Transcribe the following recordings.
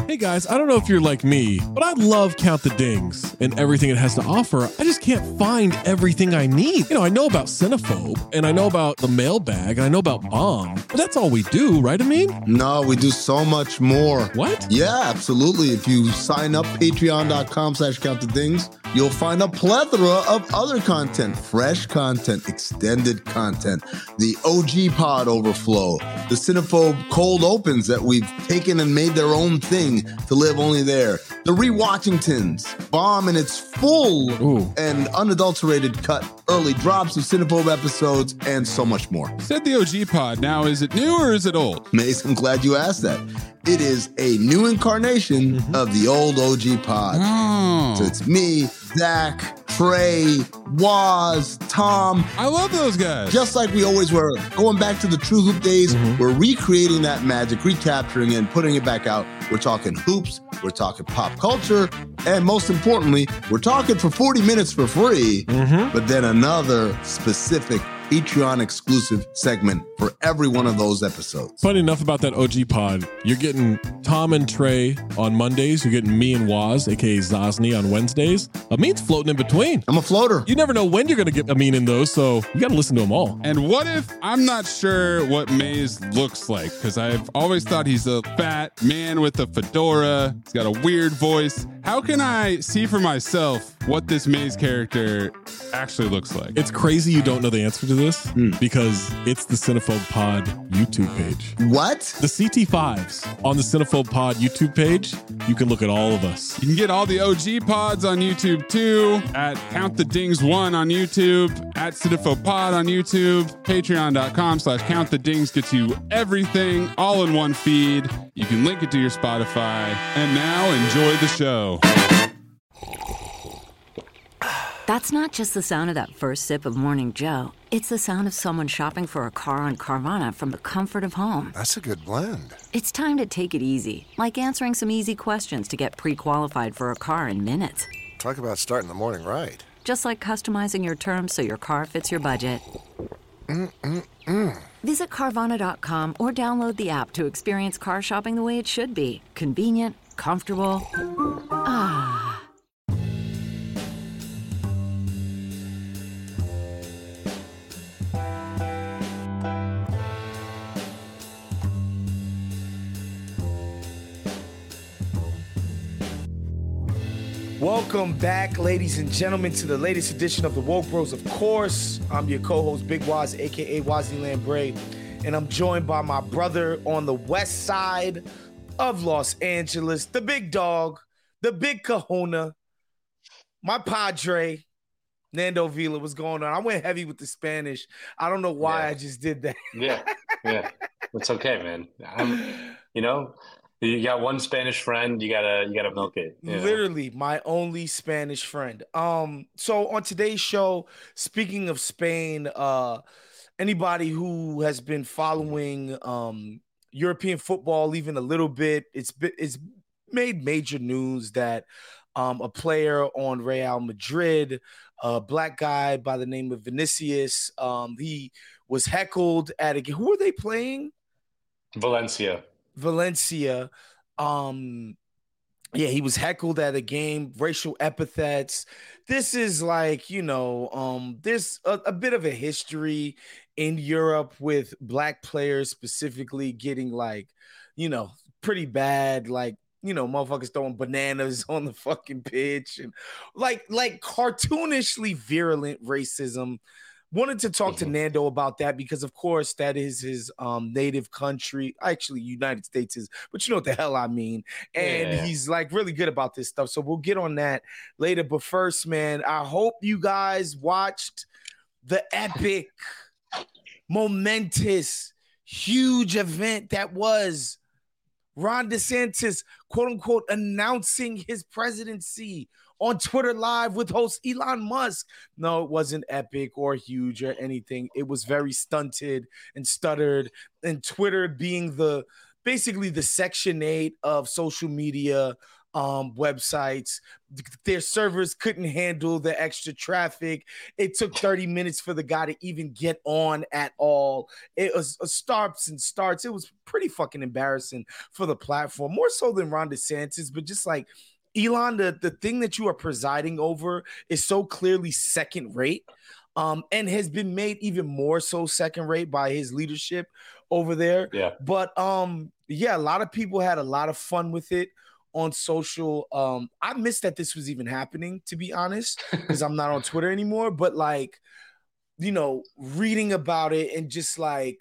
Hey guys, I don't know if you're like me, but I love Count the Dings and everything it has to offer. I just can't find everything I need. I know about Cinephobe, and I know about the mailbag, and I know about Bomb, but that's all we do, right, Amin? No, we do so much more. What? Yeah, absolutely. If you sign up, patreon.com/countthedings, you'll find a plethora of other content, fresh content, extended content, the OG pod overflow, the Cinephobe cold opens that we've taken and made their own thing to live only there, the Rewatchingtons, Bomb in its full and unadulterated cut, early drops of Cinephobe episodes, and so much more. Said the OG pod. Now, is it new or is it old? Mace, I'm glad you asked that. It is a new incarnation of the old OG pod. Oh. So it's me, Zach, Trey, Waz, Tom. I love those guys. Just like we always were. Going back to the True Hoop days, we're recreating that magic, recapturing it, and putting it back out. We're talking hoops, we're talking pop culture, and most importantly, we're talking for 40 minutes for free, but then another specific Patreon exclusive segment for every one of those episodes. Funny enough about that OG pod, you're getting Tom and Trey on Mondays. You're getting me and Waz, aka Zosny, on Wednesdays. Amin's floating in between. I'm a floater. You never know when you're going to get Amin in those, so you got to listen to them all. And what if I'm not sure what Maze looks like? Because I've always thought he's a fat man with a fedora. He's got a weird voice. How can I see for myself what this Maze character actually looks like? It's crazy you don't know the answer to this because it's the Cinephobe Pod YouTube page. What? The CT5s on the Cinephobe Pod YouTube page, you can look at all of us. You can get all the OG pods on YouTube too, at Count the Dings 1 on YouTube, at Cinephobe Pod on YouTube, patreon.com/Count the Dings gets you everything all in one feed. You can link it to your Spotify. And now enjoy the show. That's not just the sound of that first sip of Morning Joe. It's the sound of someone shopping for a car on Carvana from the comfort of home. That's a good blend. It's time to take it easy, like answering some easy questions to get pre-qualified for a car in minutes. Talk about starting the morning right. Just like customizing your terms so your car fits your budget. Visit Carvana.com or download the app to experience car shopping the way it should be. Convenient, comfortable. Ah. Welcome back, ladies and gentlemen, to the latest edition of the Woke Bros. Of course, I'm your co-host, Big Waz, a.k.a. Wazi Lambre, and I'm joined by my brother on the west side of Los Angeles, the big dog, the big kahuna, my padre, Nando Vila. What's going on? I went heavy with the Spanish. I don't know why I just did that. Yeah. It's okay, man. You got one Spanish friend, you gotta milk it. Literally my only Spanish friend. So on today's show, speaking of Spain, anybody who has been following European football even a little bit, it's made major news that a player on Real Madrid, a black guy by the name of Vinicius, he was heckled at a game. Who are they playing? Valencia. He was heckled at a game, racial epithets. This is like, there's a bit of a history in Europe with black players specifically getting pretty bad, motherfuckers throwing bananas on the fucking pitch and like cartoonishly virulent racism. Wanted to talk to Nando about that because, of course, that is his native country. Actually, United States is, but you know what the hell I mean. And he's really good about this stuff. So we'll get on that later. But first, man, I hope you guys watched the epic, momentous, huge event that was Ron DeSantis, quote unquote, announcing his presidency on Twitter Live with host Elon Musk. No, it wasn't epic or huge or anything. It was very stunted and stuttered, and Twitter being basically the Section 8 of social media, websites. Their servers couldn't handle the extra traffic. It took 30 minutes for the guy to even get on at all. It was stops and starts. It was pretty fucking embarrassing for the platform, more so than Ron DeSantis, but just like Elon, the thing that you are presiding over is so clearly second rate. And has been made even more so second rate by his leadership over there. Yeah. But yeah, a lot of people had a lot of fun with it on social. I missed that this was even happening, to be honest, because I'm not on Twitter anymore. But like, you know, reading about it and just like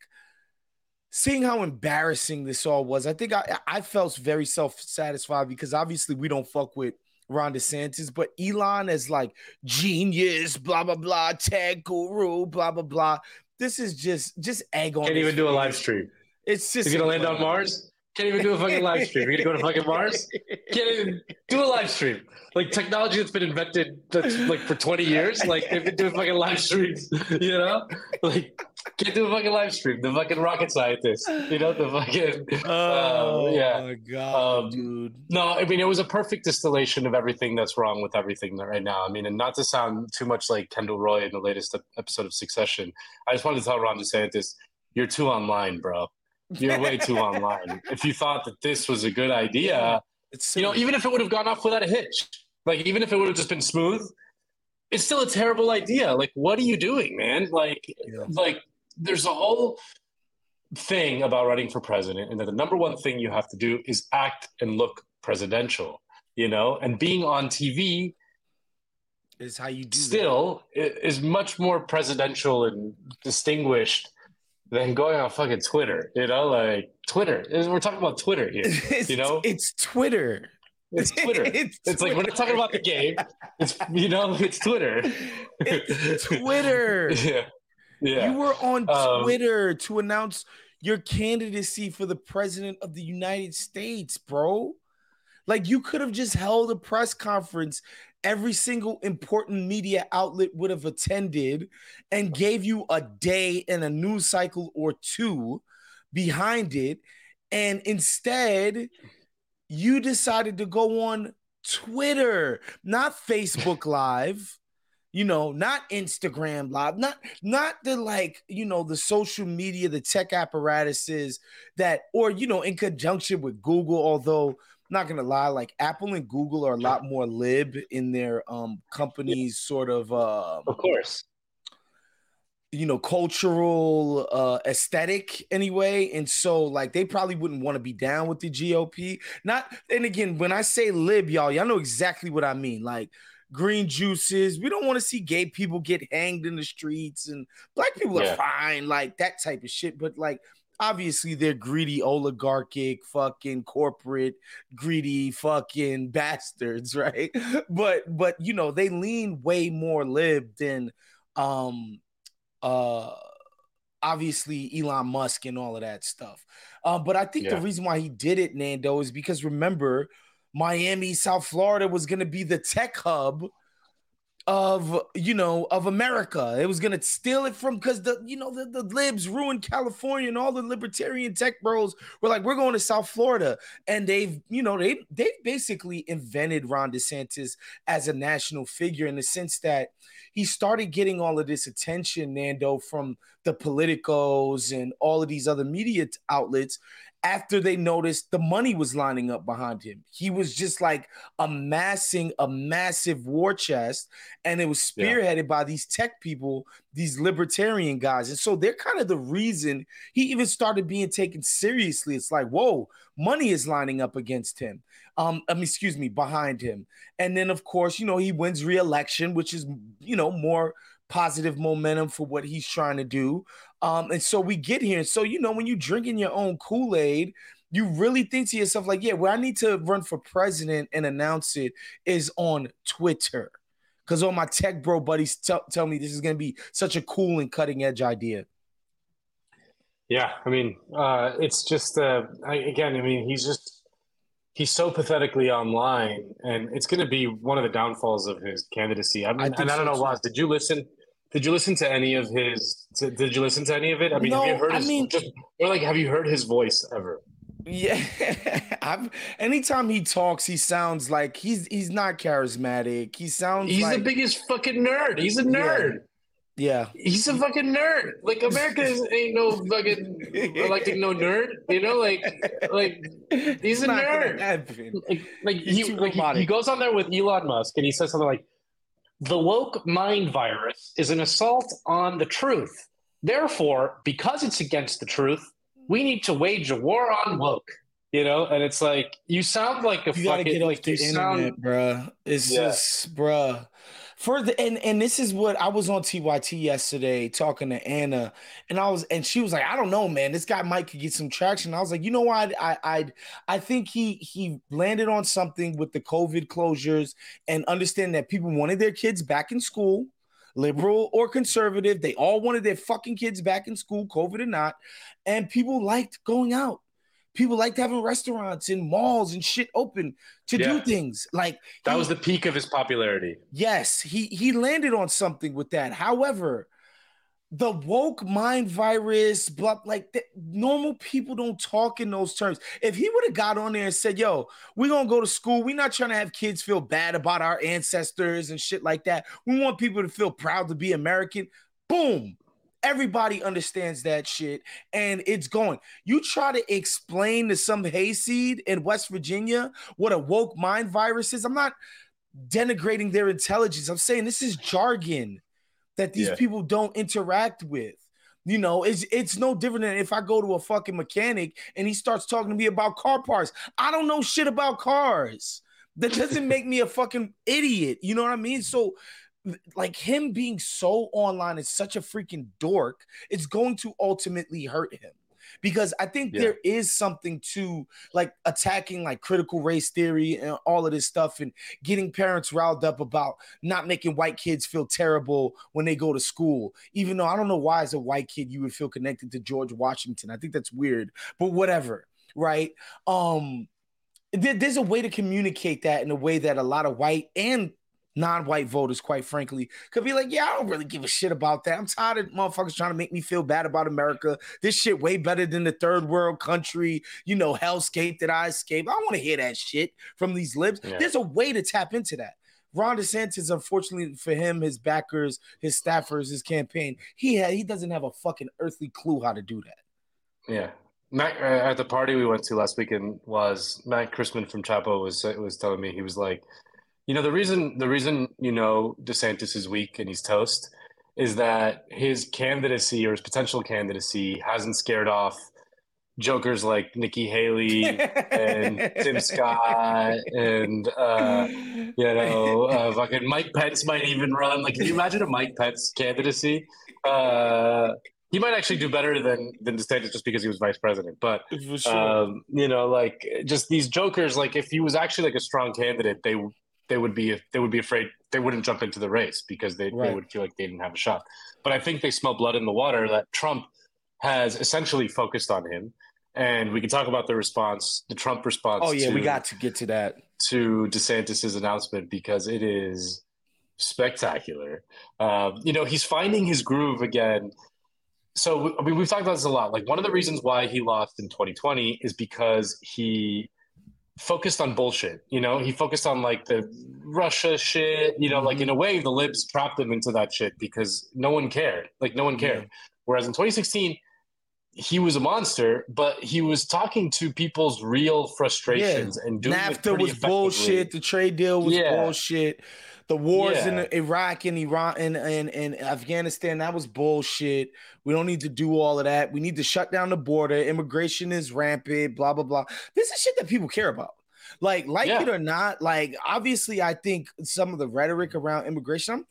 seeing how embarrassing this all was, I think I felt very self-satisfied because obviously we don't fuck with Ron DeSantis, but Elon as like genius, blah, blah, blah, tech guru, blah, blah, blah. This is just egg on. Can't even do a live stream. It's just. You're going to land on Mars? Can't even do a fucking live stream. You're going to go to fucking Mars? Can't even do a live stream. Like technology that's been invented like for 20 years. Like they've been doing fucking live streams, you know? Like can't do a fucking live stream. The fucking rocket scientists, you know, the fucking. Yeah. My God, dude. No, I mean, it was a perfect distillation of everything that's wrong with everything right now. I mean, and not to sound too much like Kendall Roy in the latest episode of Succession, I just wanted to tell Ron DeSantis, you're too online, bro. You're way too online. If you thought that this was a good idea, you know, even if it would have gone off without a hitch, like even if it would have just been smooth, it's still a terrible idea. Like, what are you doing, man? Like there's a whole thing about running for president, and that the number one thing you have to do is act and look presidential, you know, and being on TV is how you do still is much more presidential and distinguished than going on fucking Twitter, you know, like Twitter. We're talking about Twitter here, you know? It's Twitter. It's Twitter. It's like, we're not talking about the game. It's, you know, it's Twitter. It's Twitter. Yeah. You were on Twitter to announce your candidacy for the president of the United States, bro. Like you could have just held a press conference. Every single important media outlet would have attended and gave you a day and a news cycle or two behind it. And instead, you decided to go on Twitter, not Facebook Live, you know, not Instagram Live, not the like, you know, the social media, the tech apparatuses that, or, you know, in conjunction with Google, although not gonna lie, like Apple and Google are a lot more lib in their companies sort of course, you know, cultural aesthetic anyway. And so like they probably wouldn't want to be down with the GOP. And again, when I say lib, y'all know exactly what I mean. Like green juices. We don't want to see gay people get hanged in the streets, and black people are fine, like that type of shit. But like obviously they're greedy, oligarchic, fucking corporate, greedy fucking bastards, right? But you know, they lean way more lib than obviously Elon Musk and all of that stuff. But I think the reason why he did it, Nando, is because remember, Miami, South Florida was going to be the tech hub of, you know, of America. It was going to steal it from, because the libs ruined California, and all the libertarian tech bros were like, we're going to South Florida. And they've basically invented Ron DeSantis as a national figure, in the sense that he started getting all of this attention, Nando, from the politicos and all of these other media outlets after they noticed the money was lining up behind him. He was just like amassing a massive war chest, and it was spearheaded by these tech people, these libertarian guys. And so they're kind of the reason he even started being taken seriously. It's like, whoa, money is lining up against him. Behind him. And then, of course, you know, he wins re-election, which is, you know, more positive momentum for what he's trying to do. And so we get here. And so, you know, when you're drinking your own Kool-Aid, you really think to yourself, like, yeah, where I need to run for president and announce it is on Twitter. Because all my tech bro buddies tell me this is going to be such a cool and cutting edge idea. Yeah, I mean, it's just, he's so pathetically online, and it's going to be one of the downfalls of his candidacy. I mean, and I don't know, Ross, did you listen to any of his? Did you listen to any of it? I mean, no, have you heard have you heard his voice ever? Yeah, anytime he talks, he sounds like he's not charismatic. He sounds He's the like biggest fucking nerd. He's a yeah, nerd. yeah. He's a fucking nerd. Like America ain't no fucking electing no nerd. You know, like he's It's a not gonna nerd. happen. He He's too he robotic. goes on there with Elon Musk and he says something like, "The woke mind virus is an assault on the truth. Therefore, because it's against the truth, we need to wage a war on woke." You know, and it's like you sound like a You got to get fucking off like you the internet, sound bruh. It's yeah. just, bruh. For the and this is what I was on TYT yesterday talking to Anna, and she was like, I don't know, man. This guy might could get some traction. I was like, you know what? I think he landed on something with the COVID closures and understand that people wanted their kids back in school, liberal or conservative. They all wanted their fucking kids back in school, COVID or not, and people liked going out. People liked having restaurants and malls and shit open to do Yeah. things. Like That was the peak of his popularity. yes, he landed on something with that. However, the woke mind virus, but like normal people don't talk in those terms. If he would have got on there and said, "Yo, we're gonna go to school. We're not trying to have kids feel bad about our ancestors and shit like that. We want people to feel proud to be American." Boom. Everybody understands that shit, and it's going. You try to explain to some hayseed in West Virginia what a woke mind virus is. I'm not denigrating their intelligence. I'm saying this is jargon that these people don't interact with. You know, it's no different than if I go to a fucking mechanic and he starts talking to me about car parts. I don't know shit about cars. That doesn't make me a fucking idiot. You know what I mean? So like him being so online is such a freaking dork, it's going to ultimately hurt him. Because I think there is something to like attacking like critical race theory and all of this stuff and getting parents riled up about not making white kids feel terrible when they go to school. Even though I don't know why, as a white kid, you would feel connected to George Washington. I think that's weird, but whatever, right? There's a way to communicate that in a way that a lot of white and non-white voters, quite frankly, could be like, yeah, I don't really give a shit about that. I'm tired of motherfuckers trying to make me feel bad about America. This shit way better than the third world country, you know, hellscape that I escaped. I don't want to hear that shit from these libs. Yeah. There's a way to tap into that. Ron DeSantis, unfortunately for him, his backers, his staffers, his campaign, he doesn't have a fucking earthly clue how to do that. Yeah. Matt, at the party we went to last weekend was Matt Christman from Chapo was telling me, he was like, you know, the reason, you know, DeSantis is weak and he's toast is that his candidacy or his potential candidacy hasn't scared off jokers like Nikki Haley and Tim Scott and, you know, fucking Mike Pence might even run. Like, can you imagine a Mike Pence candidacy? He might actually do better than DeSantis just because he was vice president. But, sure. You know, like just these jokers, like if he was actually like a strong candidate, they would be afraid. They wouldn't jump into the race because they would feel like they didn't have a shot. But I think they smell blood in the water that Trump has essentially focused on him. And we can talk about the Trump response. Oh yeah, we got to get to that. To DeSantis's announcement because it is spectacular. You know, he's finding his groove again. So I mean, we've talked about this a lot. Like one of the reasons why he lost in 2020 is because he focused on bullshit. You know, he focused on like the Russia shit, you know, like in a way the libs trapped him into that shit because no one cared. Like no one cared. Whereas in 2016, he was a monster, but he was talking to people's real frustrations and doing NAFTA was bullshit. The trade deal was bullshit. The wars in Iraq and Iran and Afghanistan, that was bullshit. We don't need to do all of that. We need to shut down the border. Immigration is rampant, blah, blah, blah. This is shit that people care about. Like it or not, like, obviously, I think some of the rhetoric around immigration,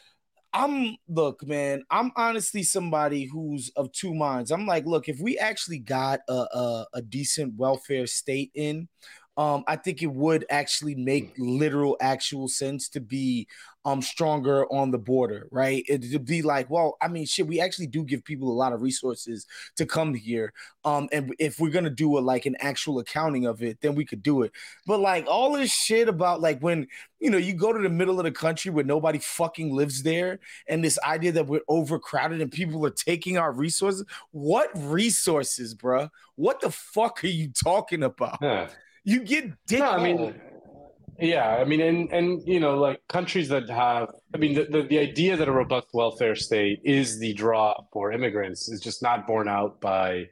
look, man, I'm honestly somebody who's of two minds. I'm like, look, if we actually got a decent welfare state in, I think it would actually make literal, actual sense to be stronger on the border, right? It'd be like, well, I mean, shit, we actually do give people a lot of resources to come here. And if we're gonna do like an actual accounting of it, then we could do it. But like all this shit about like when you go to the middle of the country where nobody fucking lives there, and this idea that we're overcrowded and people are taking our resources. What resources, bruh? What the fuck are you talking about? Yeah. You get dick. No, I mean, yeah, I mean, and like countries that have, I mean, the idea that a robust welfare state is the draw for immigrants is just not borne out by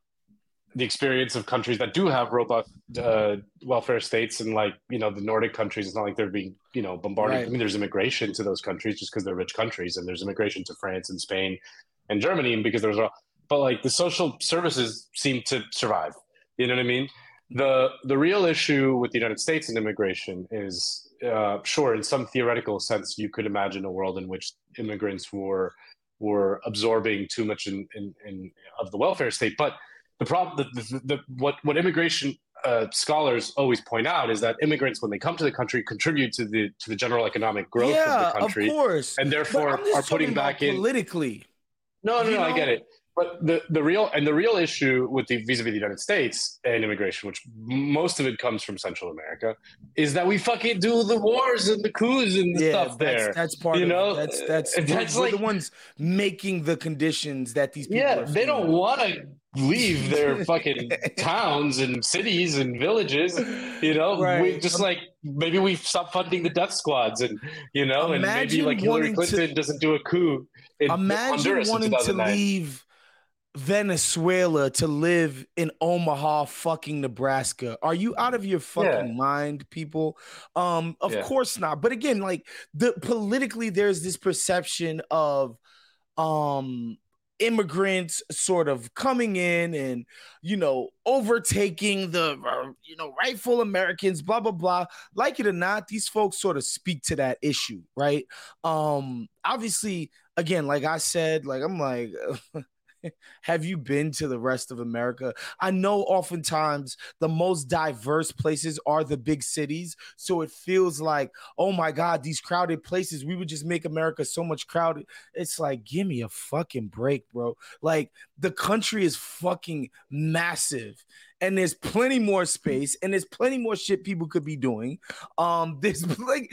the experience of countries that do have robust welfare states, and like the Nordic countries. It's not like they're being bombarded. Right. I mean, there's immigration to those countries just because they're rich countries, and there's immigration to France and Spain and Germany because but like the social services seem to survive. You know what I mean? The real issue with the United States and immigration is, sure, in some theoretical sense, you could imagine a world in which immigrants were absorbing too much of the welfare state. But the problem, what immigration scholars always point out is that immigrants, when they come to the country, contribute to the general economic growth of the country, of course, and therefore are putting back in politically. No, I get it. But the real issue with vis-a-vis the United States and immigration, which most of it comes from Central America, is that we fucking do the wars and the coups and the stuff there. That's part of it. That's we're like the ones making the conditions that these people are they don't want to leave their fucking towns and cities and villages, Right. We just maybe we stop funding the death squads, and and maybe like Hillary Clinton doesn't do a coup in Honduras in 2009. To leave Venezuela to live in Omaha, fucking Nebraska. Are you out of your fucking mind, people? Of course not. But again, like politically, there's this perception of immigrants sort of coming in and overtaking the rightful Americans, blah blah blah. Like it or not, these folks sort of speak to that issue, right? Obviously, again, like I said, like I'm like have you been to the rest of America? I know oftentimes the most diverse places are the big cities. So it feels like, oh my God, these crowded places, we would just make America so much crowded. It's like, give me a fucking break, bro. Like the country is fucking massive. And there's plenty more space, and there's plenty more shit people could be doing. There's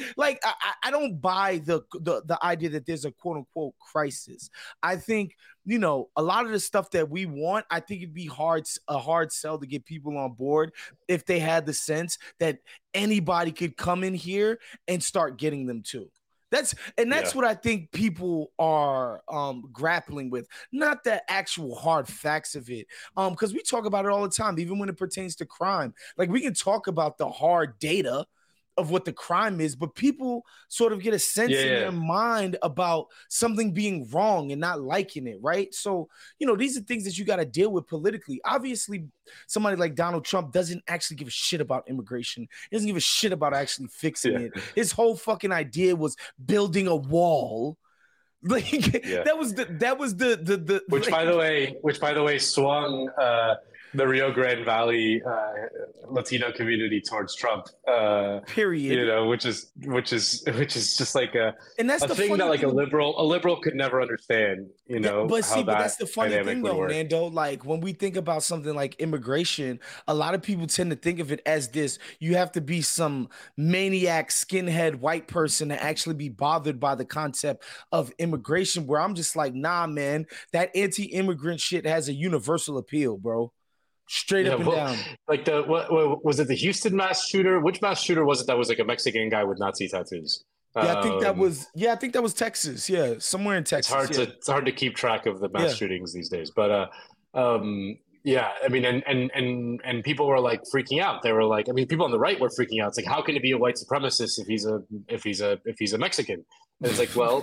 I don't buy the idea that there's a quote unquote crisis. I think a lot of the stuff that we want, I think it'd be a hard sell to get people on board if they had the sense that anybody could come in here and start getting them too. That's what I think people are grappling with, not the actual hard facts of it. Because we talk about it all the time, even when it pertains to crime. Like we can talk about the hard data of what the crime is, but people sort of get a sense in their mind about something being wrong and not liking it, right? So, these are things that you got to deal with politically. Obviously, somebody like Donald Trump doesn't actually give a shit about immigration. He doesn't give a shit about actually fixing it. His whole fucking idea was building a wall. Like that was the which by the way swung the Rio Grande Valley Latino community towards Trump. Period. Which is just like and that's a the thing that like a liberal could never understand. But that's the funny thing though, Nando. Like when we think about something like immigration, a lot of people tend to think of it as this: you have to be some maniac, skinhead white person to actually be bothered by the concept of immigration. Where I'm just like, nah, man, that anti-immigrant shit has a universal appeal, bro. Straight up and down. Like what was it? The Houston mass shooter? Which mass shooter was it that was like a Mexican guy with Nazi tattoos? I think that was Texas. Yeah, somewhere in Texas. It's hard to keep track of the mass shootings these days. But I mean, and people were like freaking out. They were like, I mean, people on the right were freaking out. It's like, how can it be a white supremacist if he's a Mexican? And it's like, well.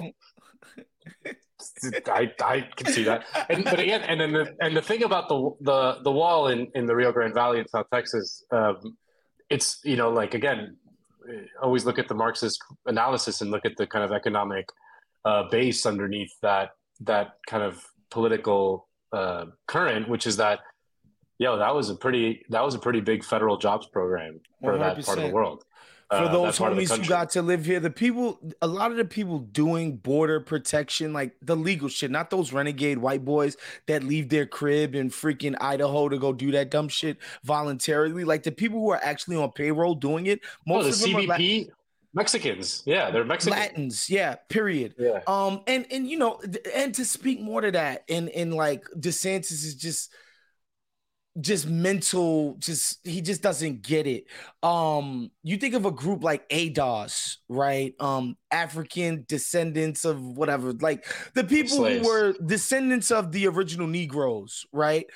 I can see that, but again, and the thing about the wall in the Rio Grande Valley in South Texas, it's like again, always look at the Marxist analysis and look at the kind of economic base underneath that kind of political current, which is that Yo, that was a pretty big federal jobs program for that part of the 100%. world. For those that part of the homies who country. got to live here, a lot of the people doing border protection, like the legal shit, not those renegade white boys that leave their crib in freaking Idaho to go do that dumb shit voluntarily. Like the people who are actually on payroll doing it, Oh, the most of them are CBP Mexicans. Yeah, they're Mexican. Latins, yeah, period. Yeah. And you know, and to speak more to that, and like DeSantis is just mental, he just doesn't get it. You think of a group like ADOS, right? African descendants of whatever, like the people Slaves. who were descendants of the original Negroes, right?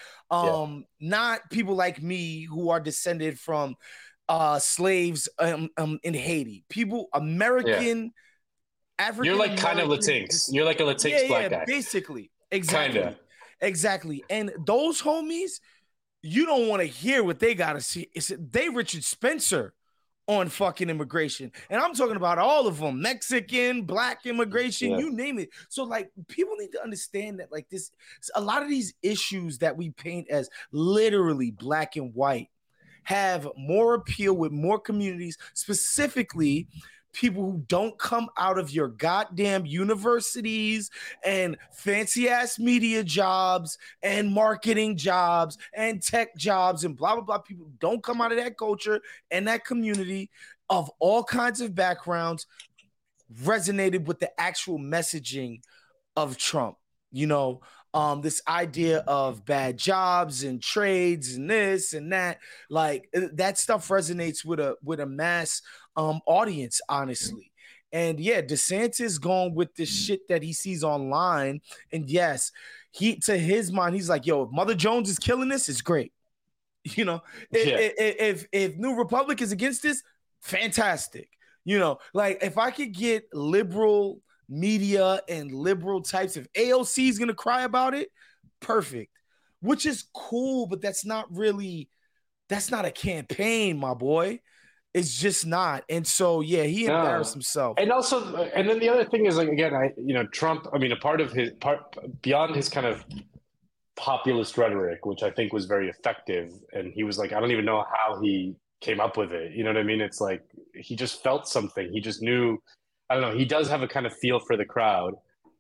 Not people like me who are descended from slaves in Haiti. People, American, African. You're like kind of Latinx. You're like a Latinx black guy. Basically. Exactly. Kinda. Exactly. And those homies, you don't want to hear what they got to see. They Richard Spencer on fucking immigration. And I'm talking about all of them, Mexican, black immigration, you name it. So like people need to understand that like this, a lot of these issues that we paint as literally black and white have more appeal with more communities, specifically people who don't come out of your goddamn universities and fancy ass media jobs and marketing jobs and tech jobs and blah, blah, blah. People don't come out of that culture and that community of all kinds of backgrounds resonated with the actual messaging of Trump. You know, this idea of bad jobs and trades and this and that, like that stuff resonates with a mass audience, honestly. And yeah, DeSantis going with the shit that he sees online. And yes, to his mind, he's like, yo, if Mother Jones is killing this, it's great. You know, if New Republic is against this, fantastic. You know, like if I could get liberal media and liberal types, if AOC is going to cry about it, perfect. Which is cool, but that's not a campaign, my boy. It's just not. And so, yeah, he embarrassed himself. And also, and then the other thing is, like, again, Trump, I mean, a part of his beyond his kind of populist rhetoric, which I think was very effective. And he was like, I don't even know how he came up with it. You know what I mean? It's like, he just felt something. He just knew, I don't know. He does have a kind of feel for the crowd.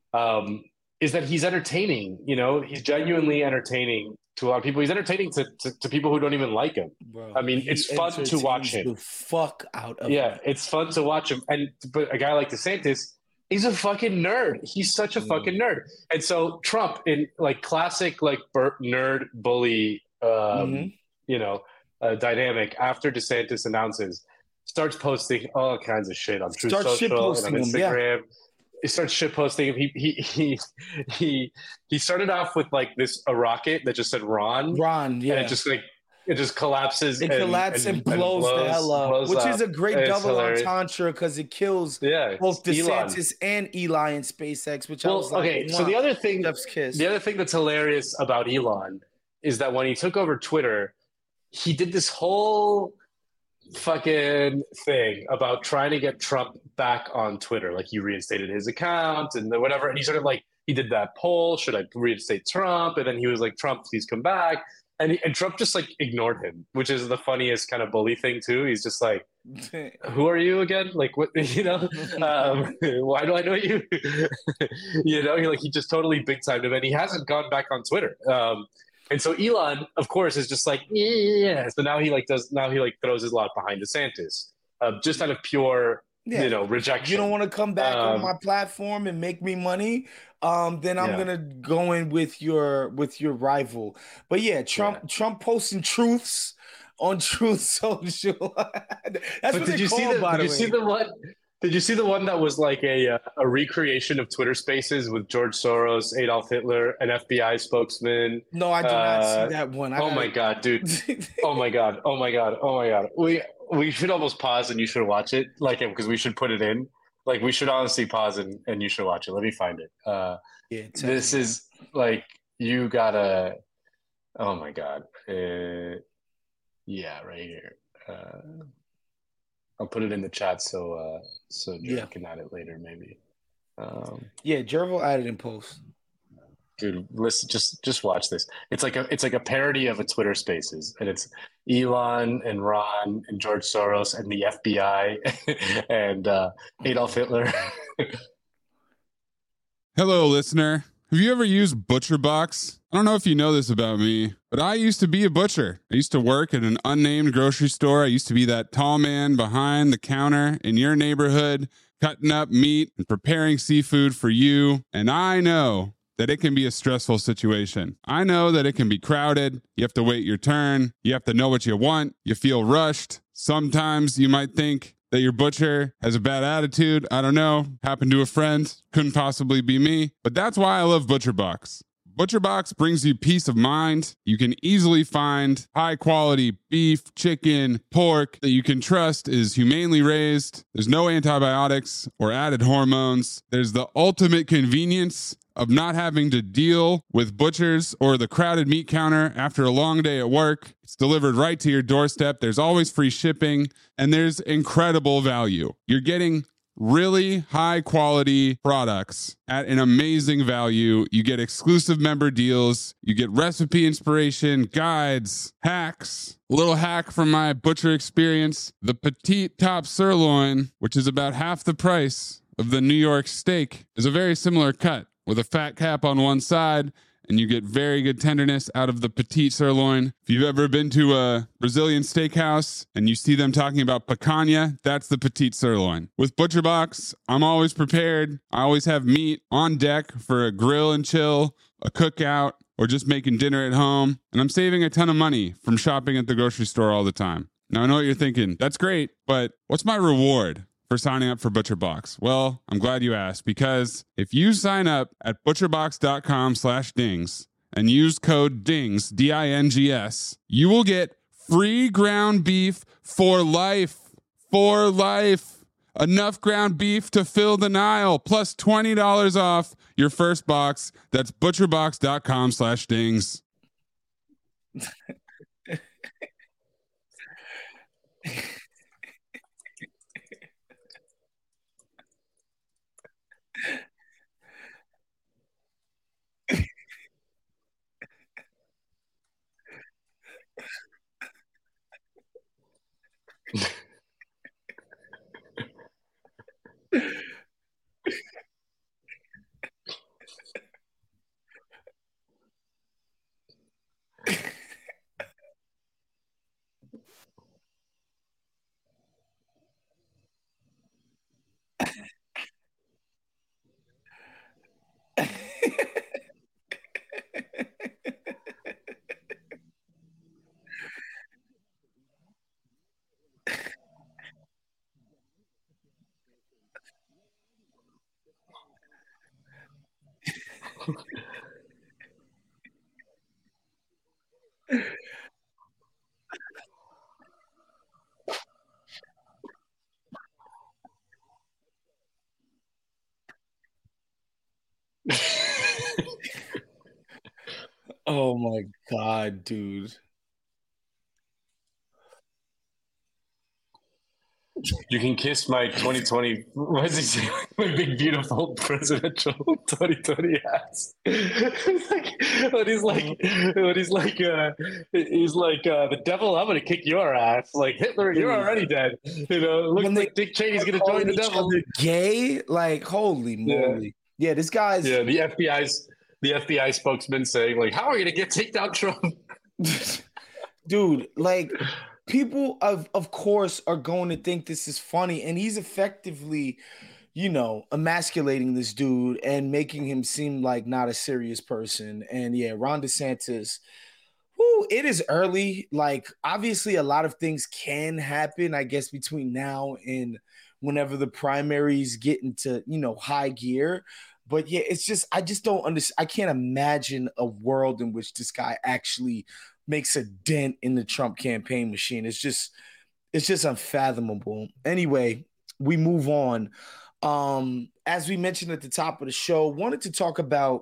Is that he's entertaining, he's genuinely entertaining to a lot of people. He's entertaining to people who don't even like him. Bro, I mean, it's fun to watch him. The fuck out of him. Him. It's fun to watch him. But a guy like DeSantis, he's a fucking nerd. He's such a fucking nerd. And so Trump, in like classic like nerd bully, dynamic, after DeSantis announces, starts posting all kinds of shit on Truth Social and on Instagram. Yeah. He starts shit posting. He started off with like a rocket that just said Ron. Ron, yeah. And it just collapses. It collapses and blows the hell up, which is a great double entendre because it kills both DeSantis and Eli and SpaceX. Which I was like, okay. So the other thing that's hilarious about Elon is that when he took over Twitter, he did this whole fucking thing about trying to get Trump back on Twitter. Like he reinstated his account and whatever. And he sort of like, he did that poll, should I reinstate Trump? And then he was like, Trump, please come back. And Trump just like ignored him, which is the funniest kind of bully thing too. He's just like, who are you again? Like, what, why do I know you? He just totally big timed him and he hasn't gone back on Twitter. And so Elon, of course, is just like, yeah. So now he throws his lot behind DeSantis, just out of pure, rejection. You don't want to come back on my platform and make me money. Then I'm gonna go in with your rival. But yeah, Trump posting truths on Truth Social. That's what they call it, by the way. Did you see the one that was like a recreation of Twitter Spaces with George Soros, Adolf Hitler, an FBI spokesman? No, I did not see that one. My God, dude! Oh my God! We should almost pause and you should watch it, like, because we should put it in. Like, we should honestly pause and you should watch it. Let me find it. This is like, you gotta. Oh my God! Right here. I'll put it in the chat so Joe can add it later, maybe. Jerv will add it in post. Dude, listen, just watch this. It's like a parody of a Twitter Spaces, and it's Elon and Ron and George Soros and the FBI and Adolf Hitler. Hello, listener. Have you ever used ButcherBox? I don't know if you know this about me, but I used to be a butcher. I used to work at an unnamed grocery store. I used to be that tall man behind the counter in your neighborhood, cutting up meat and preparing seafood for you. And I know that it can be a stressful situation. I know that it can be crowded. You have to wait your turn. You have to know what you want. You feel rushed. Sometimes you might think that your butcher has a bad attitude. I don't know. Happened to a friend. Couldn't possibly be me. But that's why I love ButcherBox. ButcherBox brings you peace of mind. You can easily find high quality beef, chicken, pork that you can trust is humanely raised. There's no antibiotics or added hormones. There's the ultimate convenience of not having to deal with butchers or the crowded meat counter after a long day at work. It's delivered right to your doorstep. There's always free shipping, and there's incredible value. You're getting really high quality products at an amazing value. You get exclusive member deals. You get recipe inspiration, guides, hacks. A little hack from my butcher experience. The petite top sirloin, which is about half the price of the New York steak, is a very similar cut with a fat cap on one side, and you get very good tenderness out of the petite sirloin. If you've ever been to a Brazilian steakhouse and you see them talking about picanha, that's the petite sirloin. With ButcherBox, I'm always prepared. I always have meat on deck for a grill and chill, a cookout, or just making dinner at home. And I'm saving a ton of money from shopping at the grocery store all the time. Now, I know what you're thinking. That's great, but what's my reward for signing up for ButcherBox? Well, I'm glad you asked, because if you sign up at butcherbox.com/dings and use code DINGS, DINGS, you will get free ground beef for life. For life. Enough ground beef to fill the Nile, plus $20 off your first box. That's butcherbox.com/dings. Oh my God, dude. You can kiss my 2020. What does he say? My big beautiful presidential 2020 ass. He's like, the devil. I'm gonna kick your ass. Like Hitler, you're already dead. You know, looks like Dick Cheney's gonna join the devil. Gay, like holy moly. Yeah, this guy's. Yeah, the FBI spokesman saying like, how are you gonna take down Trump? Dude, like. People of course are going to think this is funny, and he's effectively, emasculating this dude and making him seem like not a serious person. And yeah, Ron DeSantis, it is early. Like obviously a lot of things can happen, I guess, between now and whenever the primaries get into, high gear. But yeah, it's just, I just don't understand. I can't imagine a world in which this guy actually makes a dent in the Trump campaign machine. It's just unfathomable. Anyway, we move on. As we mentioned at the top of the show, wanted to talk about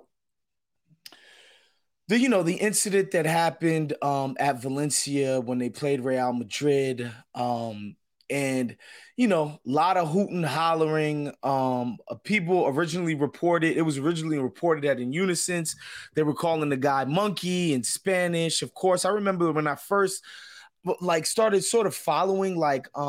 the incident that happened at Valencia when they played Real Madrid. and a lot of hooting, hollering. People originally reported, it was originally reported that in Unison, they were calling the guy monkey in Spanish. Of course, I remember when I first started sort of following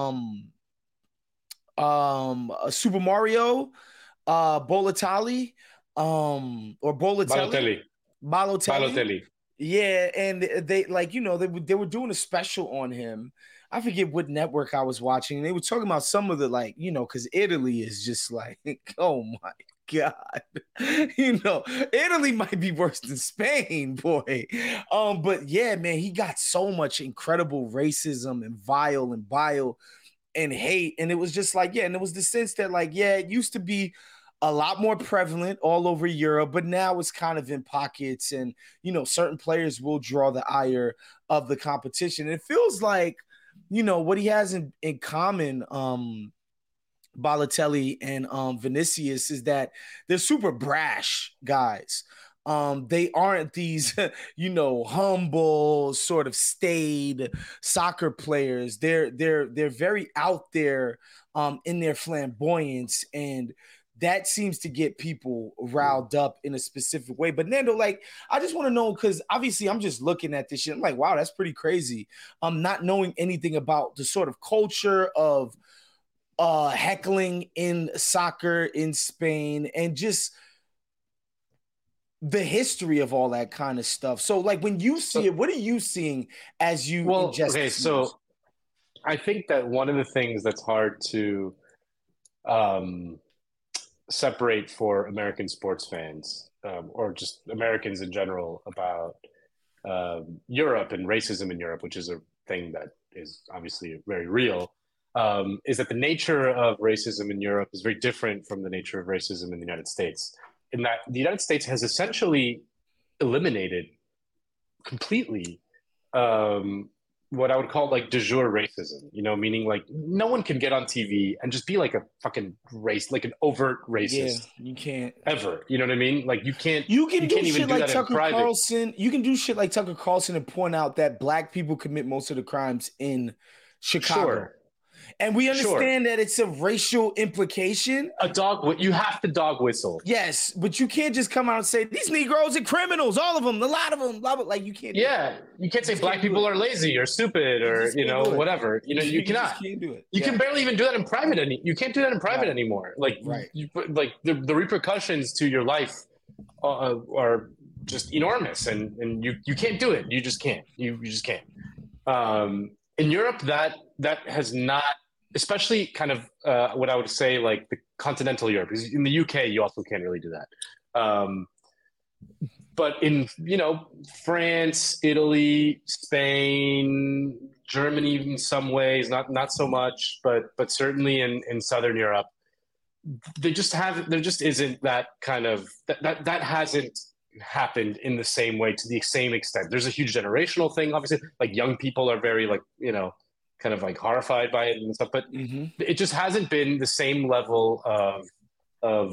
Super Mario, Bolatelli, or Balotelli. Balotelli. Yeah, and they they were doing a special on him. I forget what network I was watching. They were talking about some of the because Italy is just like, oh my God, Italy might be worse than Spain, boy. But yeah, man, he got so much incredible racism and vile and bile and hate, and it was just like, yeah, and it was the sense that it used to be a lot more prevalent all over Europe, but now it's kind of in pockets, and certain players will draw the ire of the competition. It feels like what he has in common, Balotelli and Vinicius, is that they're super brash guys. They aren't these, humble sort of staid soccer players. They're very out there in their flamboyance, and that seems to get people riled up in a specific way. But Nando, I just want to know, because obviously I'm just looking at this shit. I'm like, wow, that's pretty crazy. Not knowing anything about the sort of culture of heckling in soccer in Spain, and just the history of all that kind of stuff. So when you see it, what are you seeing as you ingest okay, this so news? I think that one of the things that's hard to separate for American sports fans, or just Americans in general, about Europe and racism in Europe, which is a thing that is obviously very real, is that the nature of racism in Europe is very different from the nature of racism in the United States, in that the United States has essentially eliminated completely what I would call de jure racism, meaning no one can get on TV and just be like a fucking an overt racist. Yeah, you can't ever. You know what I mean? You can't. You can do shit like Tucker private. Carlson. You can do shit like Tucker Carlson and point out that black people commit most of the crimes in Chicago. Sure. And we understand that it's a racial implication. You have to dog whistle. Yes, but you can't just come out and say these Negroes are criminals, all of them, a lot of them, blah blah. You can't. Yeah, you can't say black people are lazy or stupid or whatever. You cannot. Can't do it. You can barely even do that in private. You can't do that in private anymore. The repercussions to your life are just enormous, and you can't do it. You just can't. You just can't. In Europe, that has not, especially kind of what I would say the continental Europe. Because in the UK, you also can't really do that. But in France, Italy, Spain, Germany, in some ways, not so much, but certainly in Southern Europe, there just isn't that kind of that hasn't happened in the same way, to the same extent. There's a huge generational thing, obviously. Young people are very kind of horrified by it and stuff, but it just hasn't been the same level of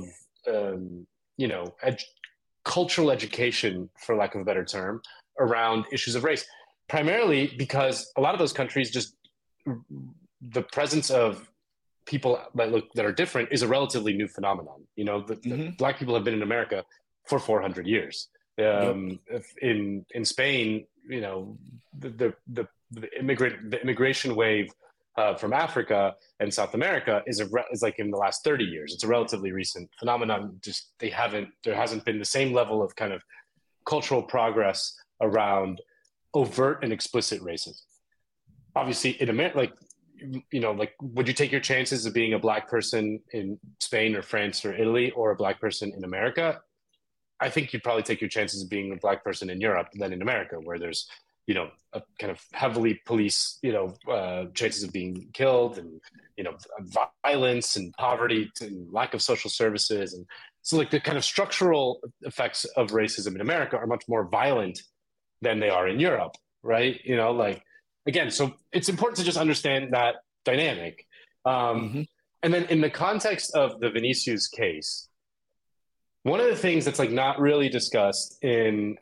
cultural education, for lack of a better term, around issues of race. Primarily because a lot of those countries, just the presence of people that are different is a relatively new phenomenon. The black people have been in America for 400 years. In Spain, the immigration wave from Africa and South America is in the last 30 years. It's a relatively recent phenomenon. Just there hasn't been the same level of kind of cultural progress around overt and explicit racism. Obviously, in America, would you take your chances of being a black person in Spain or France or Italy, or a black person in America? I think you'd probably take your chances of being a black person in Europe than in America, where there's, a kind of heavily police, chances of being killed, and, violence and poverty and lack of social services. And so the kind of structural effects of racism in America are much more violent than they are in Europe. Right. Again, so it's important to just understand that dynamic. And then in the context of the Vinicius case, one of the things that's not really discussed in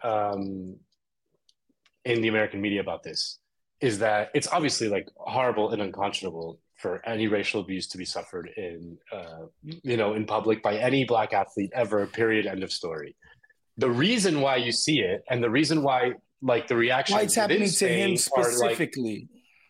the American media about this is that it's obviously horrible and unconscionable for any racial abuse to be suffered in, in public by any Black athlete ever, period, end of story. The reason why you see it and the reason why, like, the reaction why it's happening to him specifically.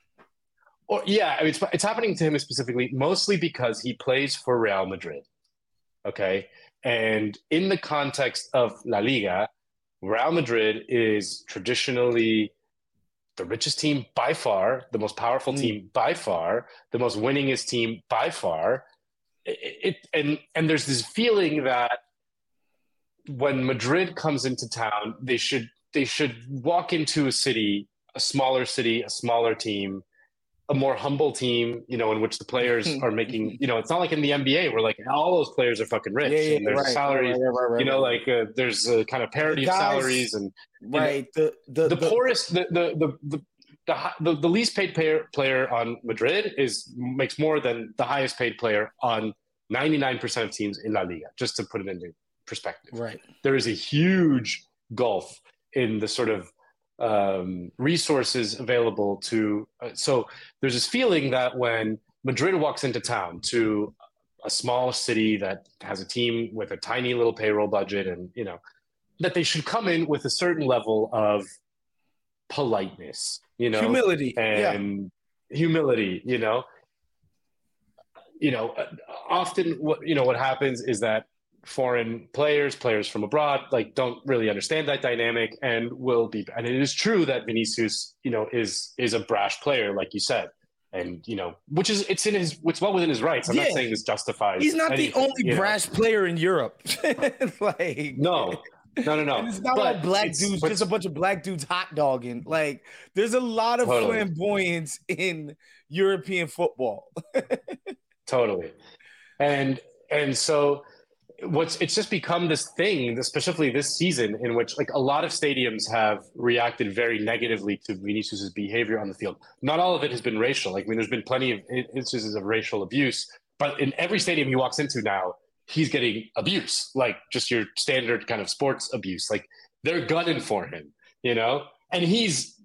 It's happening to him specifically, mostly because he plays for Real Madrid. Okay. And in the context of La Liga, Real Madrid is traditionally the richest team by far, the most powerful team by far, the most winningest team by far. And there's this feeling that when Madrid comes into town, they should walk into a city, a smaller team, a more humble team, in which the players are making, it's not like in the NBA where like all those players are fucking rich and there's salaries, there's a kind of parity of salaries and the poorest, the least paid player on Madrid makes more than the highest paid player on 99% of teams in La Liga, just to put it into perspective. Right. There is a huge gulf in the sort of resources available to so there's this feeling that when Madrid walks into town to a small city that has a team with a tiny little payroll budget and that they should come in with a certain level of politeness, humility often what happens is that foreign players from abroad, like, don't really understand that dynamic and and it is true that Vinicius, is a brash player, like you said, and which is it's well within his rights. I'm not saying this justifies. He's not anything, the only brash player in Europe. Like no. And it's not all black dudes, just a bunch of black dudes hot dogging. Like, there's a lot of flamboyance in European football. Totally, and so. It's just become this thing, especially this season, in which like a lot of stadiums have reacted very negatively to Vinicius's behavior on the field. Not all of it has been racial. Like, there's been plenty of instances of racial abuse, but in every stadium he walks into now, he's getting abuse, like just your standard kind of sports abuse. Like, they're gunning for him, and he's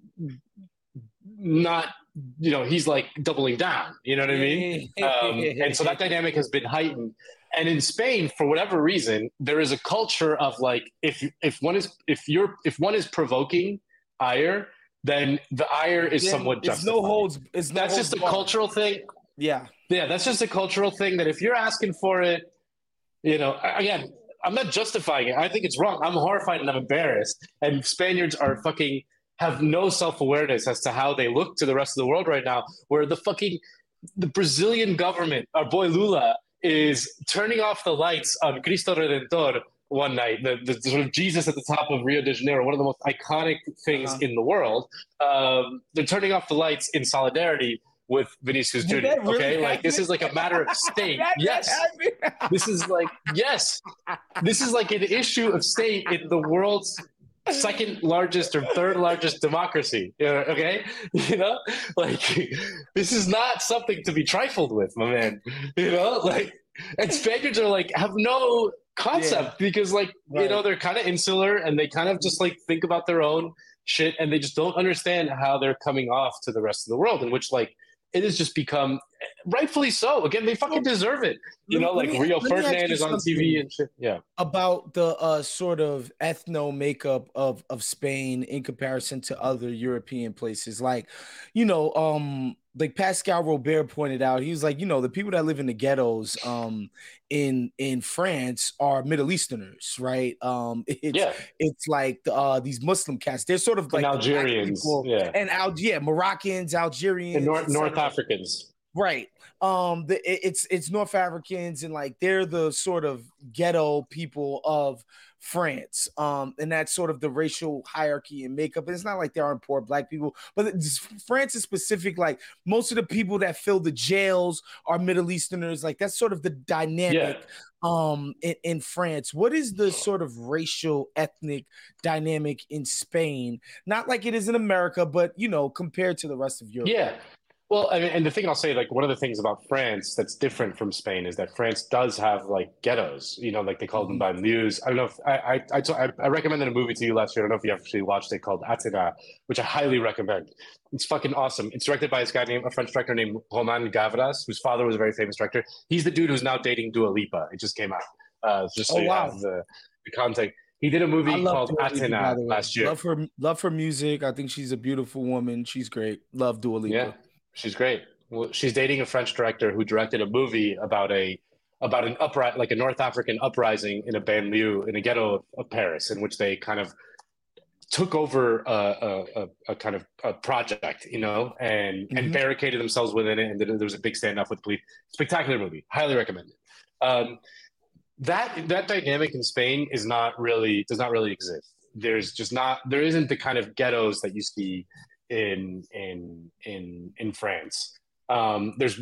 not, he's like doubling down, you know what I mean? And so that dynamic has been heightened. And in Spain, for whatever reason, there is a culture of like, if one is provoking ire, then the ire is somewhat justified. That's just a cultural thing. Yeah, that's just a cultural thing that if you're asking for it, again, I'm not justifying it. I think it's wrong. I'm horrified and I'm embarrassed. And Spaniards are fucking have no self-awareness as to how they look to the rest of the world right now, where the Brazilian government, our boy Lula, is turning off the lights on Cristo Redentor one night, the sort of Jesus at the top of Rio de Janeiro, one of the most iconic things in the world. They're turning off the lights in solidarity with Vinicius Jr. Really okay, like this is like a matter of state. Yes, this is like an issue of state in the world's second largest or third largest democracy. Okay, like this is not something to be trifled with, my man. And Spaniards are like have no concept because they're kind of insular and they kind of just like think about their own shit and they just don't understand how they're coming off to the rest of the world, in which like it has just become, rightfully so. Again, they fucking deserve it. Rio Ferdinand is on TV and shit. Yeah. About the sort of ethno makeup of Spain in comparison to other European places. Like Pascal Robert pointed out, he was like, the people that live in the ghettos in France are Middle Easterners, right? It's like these Muslim cats. They're sort of like Algerians, and Moroccans, Algerians, and North Africans, right? It's North Africans, and like they're the sort of ghetto people of France, and that's sort of the racial hierarchy and makeup. And it's not like there aren't poor black people, but France is specific. Like most of the people that fill the jails are Middle Easterners. Like that's sort of the dynamic in France. What is the sort of racial ethnic dynamic in Spain? Not like it is in America, but compared to the rest of Europe. Yeah. Well, I mean, and the thing I'll say, like one of the things about France that's different from Spain is that France does have like ghettos, like they call them banlieues. I don't know if I recommended a movie to you last year. I don't know if you actually watched it called Athéna, which I highly recommend. It's fucking awesome. It's directed by a French director named Roman Gavras, whose father was a very famous director. He's the dude who's now dating Dua Lipa. It just came out. Just so you have the context. He did a movie called Athéna last year. Love her music. I think she's a beautiful woman. She's great. Love Dua Lipa. Yeah. She's great. Well, she's dating a French director who directed a movie about an a North African uprising in a banlieue in a ghetto of Paris, in which they kind of took over a kind of a project, and barricaded themselves within it, and there was a big standoff with the police. Spectacular movie, highly recommended. That dynamic in Spain does not really exist. There isn't the kind of ghettos that you see in France. There's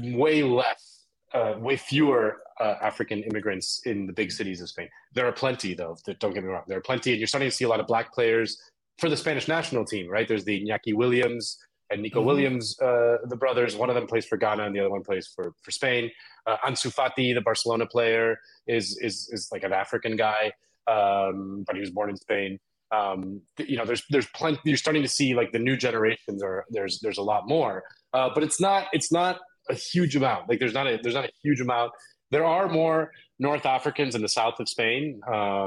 way fewer African immigrants in the big cities of Spain. There are plenty, though. Don't get me wrong. There are plenty, and you're starting to see a lot of black players for the Spanish national team. Right? There's the Iñaki Williams and Nico Williams, the brothers. One of them plays for Ghana, and the other one plays for Spain. Ansu Fati, the Barcelona player, is like an African guy, but he was born in Spain. There's plenty. You're starting to see like the new generations there's a lot more, but it's not a huge amount. Like there's not a huge amount. There are more North Africans in the south of Spain.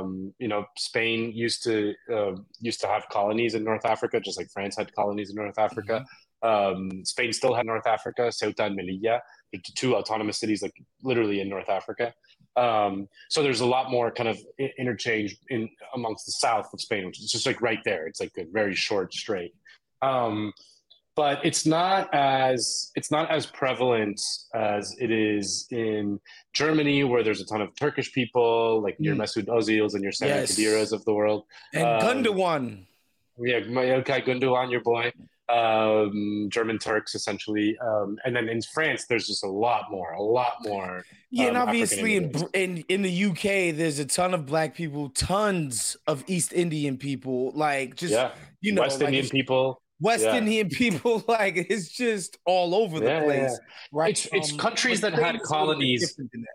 Spain used to have colonies in North Africa, just like France had colonies in North Africa. Spain still had North Africa, Ceuta and Melilla, two autonomous cities, like literally in North Africa. So there's a lot more kind of interchange amongst the south of Spain, which is just like right there. It's like a very short strait. But it's not as prevalent as it is in Germany, where there's a ton of Turkish people, like your Mesut Ozils and your Sami Khediras of the world. And Gundogan. Yeah, okay, Gundogan, your boy. German Turks, essentially. And then in France, there's just a lot more. Yeah, and obviously in the UK, there's a ton of black people, tons of East Indian people, like just West Indian people. West Indian people, like it's just all over the place. Right? It's countries that had colonies.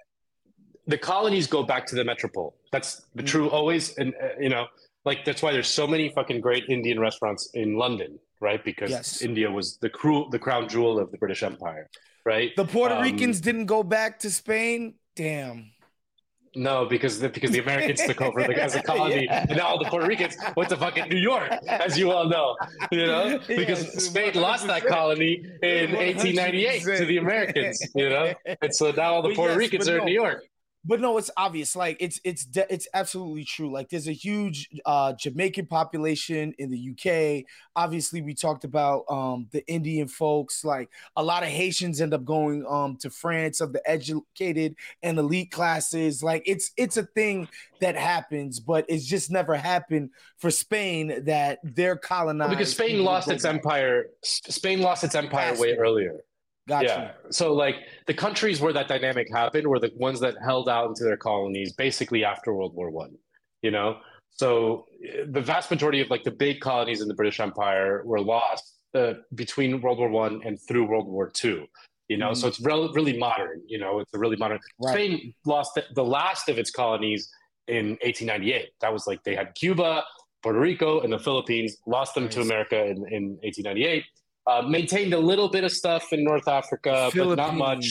The colonies go back to the metropole. That's the true always, and like that's why there's so many fucking great Indian restaurants in London, right? Because India was the crown jewel of the British Empire, right? The Puerto Ricans didn't go back to Spain. Damn. No, because the Americans took over as a colony, and now all the Puerto Ricans went to fucking New York, as you all know, because Spain lost that colony in 1898 to the Americans, and so now all the Puerto Ricans are in New York. But no, it's obvious. Like it's absolutely true. Like there's a huge Jamaican population in the UK. Obviously, we talked about the Indian folks. Like a lot of Haitians end up going to France, of the educated and elite classes. Like it's a thing that happens, but it's just never happened for Spain that they're colonized. Because Spain lost its empire. Spain lost its empire way earlier. Gotcha. Yeah. So like the countries where that dynamic happened were the ones that held out into their colonies basically after World War I, So the vast majority of like the big colonies in the British Empire were lost between World War I and through World War II, So it's really modern, it's a really modern. Right. Spain lost the last of its colonies in 1898. That was like they had Cuba, Puerto Rico, and the Philippines, lost them to America in 1898. Maintained a little bit of stuff in North Africa, but not much.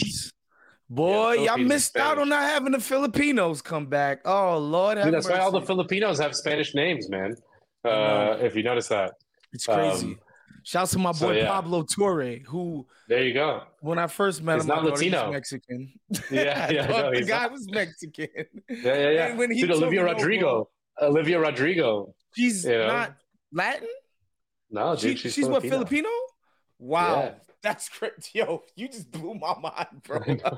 Boy, I missed out on not having the Filipinos come back. Oh, Lord. That's why all the Filipinos have Spanish names, man. If you notice that. It's crazy. Shouts to my boy Pablo Torre, who... There you go. When I first met him, I thought he was Mexican. Yeah. The guy was Mexican. Yeah. And when he Olivia Rodrigo. She's not Latin? No, dude, she's Filipino. What, Filipino? Wow. Yeah. That's great. Yo, you just blew my mind, bro.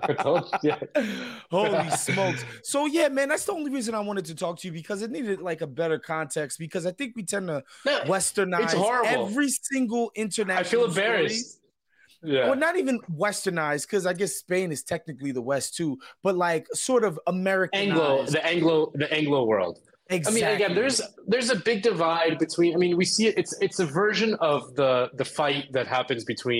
Holy smokes. So, yeah, man, that's the only reason I wanted to talk to you, because it needed like a better context, because I think we tend to westernize every single international I feel embarrassed. Yeah. Well, not even westernized, because I guess Spain is technically the West too, but like sort of Americanized. The Anglo world. Exactly. I mean, again, there's a big divide between. I mean, we see it. It's a version of the fight that happens between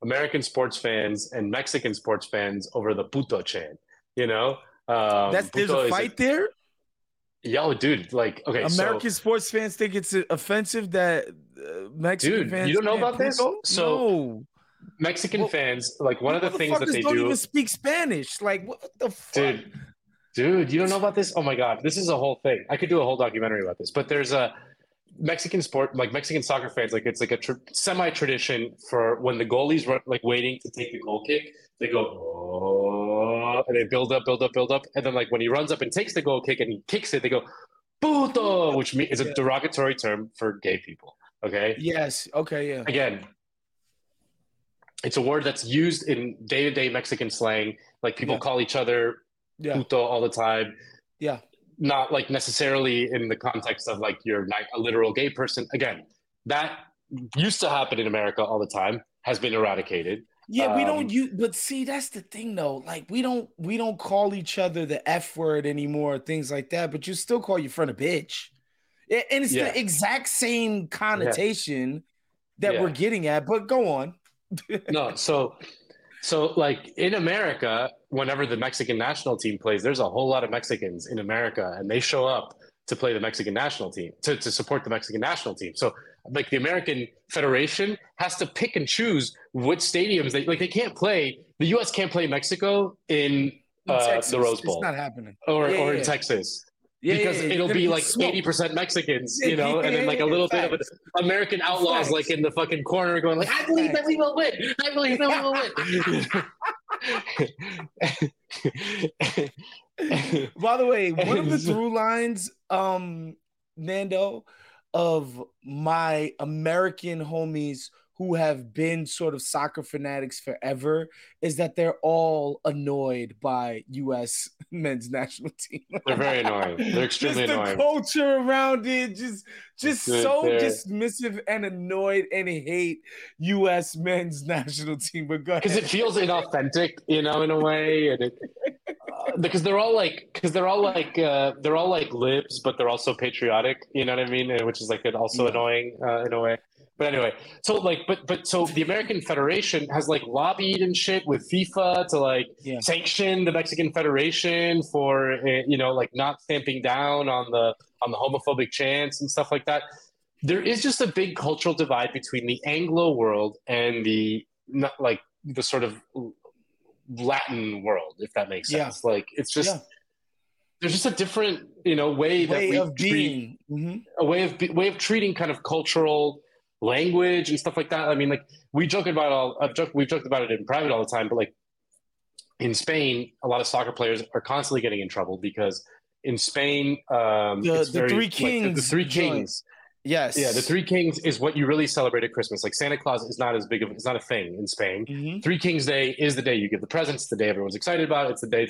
American sports fans and Mexican sports fans over the puto chant. You know, There's a fight there. Yo, dude, like, okay, American sports fans think it's offensive that Mexican fans. You don't know about this? So no. Mexican fans, like, one of the things that they don't do. Even speak Spanish. Like, what the fuck? Dude, you don't know about this? Oh my God, this is a whole thing. I could do a whole documentary about this. But there's a Mexican sport, like Mexican soccer fans, like it's like a semi-tradition for when the goalie's like waiting to take the goal kick. They go, oh, and they build up, and then like when he runs up and takes the goal kick and he kicks it, they go, puto, which is a derogatory term for gay people. Okay. Yes. Okay. Yeah. Again, it's a word that's used in day-to-day Mexican slang. Like people call each other puto all the time. Yeah. Not like necessarily in the context of like you're not a literal gay person. Again, that used to happen in America all the time, has been eradicated. Yeah, we don't use, but see, that's the thing though. Like we don't call each other the F word anymore, things like that, but you still call your friend a bitch. And it's the exact same connotation that we're getting at, but go on. No, so like in America, whenever the Mexican national team plays, there's a whole lot of Mexicans in America and they show up to play the Mexican national team, to support the Mexican national team. So like the American Federation has to pick and choose which stadiums they can't play. The U.S. can't play Mexico in the Rose Bowl. It's not happening. Or in Texas. Because it'll be like 80% Mexicans, you know, and then like a little bit of American outlaws like in the fucking corner going like, I believe that we will win. I believe that we will win. By the way, one of the through lines, Nando, of my American homies who have been sort of soccer fanatics forever is that they're all annoyed by U.S. men's national team. They're very annoying. They're extremely annoying. The culture around it, just so dismissive and annoyed and hate U.S. men's national team. But go ahead. Because it feels inauthentic, you know, in a way, and it, because they're all like libs, but they're also patriotic. You know what I mean? Which is like also annoying in a way. But anyway, so like, so the American Federation has like lobbied and shit with FIFA to like sanction the Mexican Federation for like not stamping down on the homophobic chants and stuff like that. There is just a big cultural divide between the Anglo world and the sort of Latin world, if that makes sense. Like it's just there's just a different way of treating kind of cultural language and stuff like that. I mean, like we've joked about it in private all the time, but like in Spain, a lot of soccer players are constantly getting in trouble because in Spain, the Three Kings. Yes. Yeah, the Three Kings is what you really celebrate at Christmas. Like Santa Claus is not it's not a thing in Spain. Mm-hmm. Three Kings Day is the day you give the presents, the day everyone's excited about it. It's the day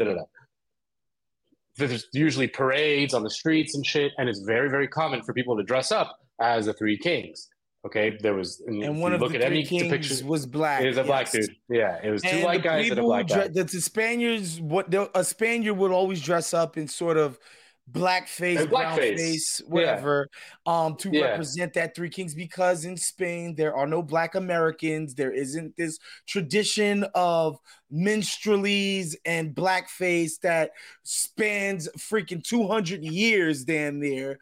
There's usually parades on the streets and shit, and it's very, very common for people to dress up as the Three Kings. Okay, there was, and one of the Three Kings was black. It was a black dude. Yeah, it was two white guys and a black guy. The Spaniards, a Spaniard would always dress up in sort of blackface, brownface, whatever, to represent that Three Kings, because in Spain there are no Black Americans. There isn't this tradition of minstrelies and blackface that spans freaking 200 years damn near,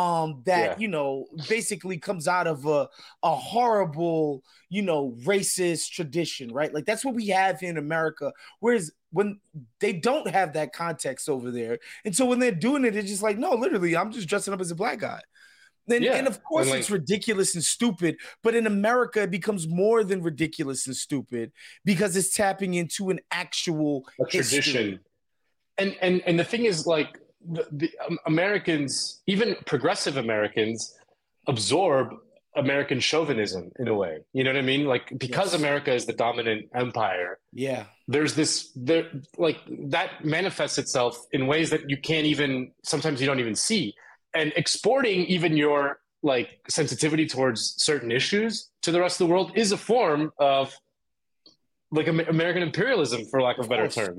basically comes out of a horrible, racist tradition, right? Like that's what we have in America. Whereas when they don't have that context over there. And so when they're doing it, it's just like, no, literally, I'm just dressing up as a black guy. And of course it's ridiculous and stupid, but in America, it becomes more than ridiculous and stupid because it's tapping into an actual tradition. And the thing is, like, the Americans, even progressive Americans, absorb American chauvinism in a way. You know what I mean? Like, because America is the dominant empire. Yeah. There's that manifests itself in ways that sometimes you don't even see. And exporting even your like sensitivity towards certain issues to the rest of the world is a form of like American imperialism, for lack of a better term,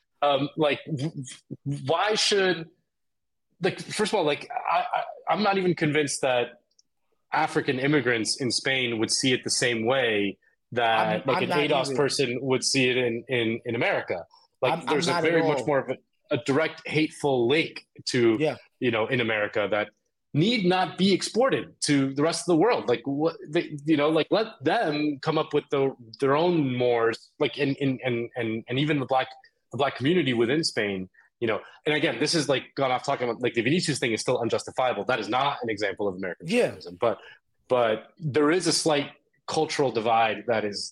why should, like, first of all, like, I'm not even convinced that African immigrants in Spain would see it the same way that I'm an not ADOS either. person would see it in America. Like I'm there's a not very at much all. more of a direct hateful link to, Yeah. in America that need not be exported to the rest of the world. Like what they, let them come up with their own mores, like and even the black community within Spain. And again, this is like gone off talking about like the Vinicius thing is still unjustifiable. That is not an example of American chauvinism, but there is a slight cultural divide that is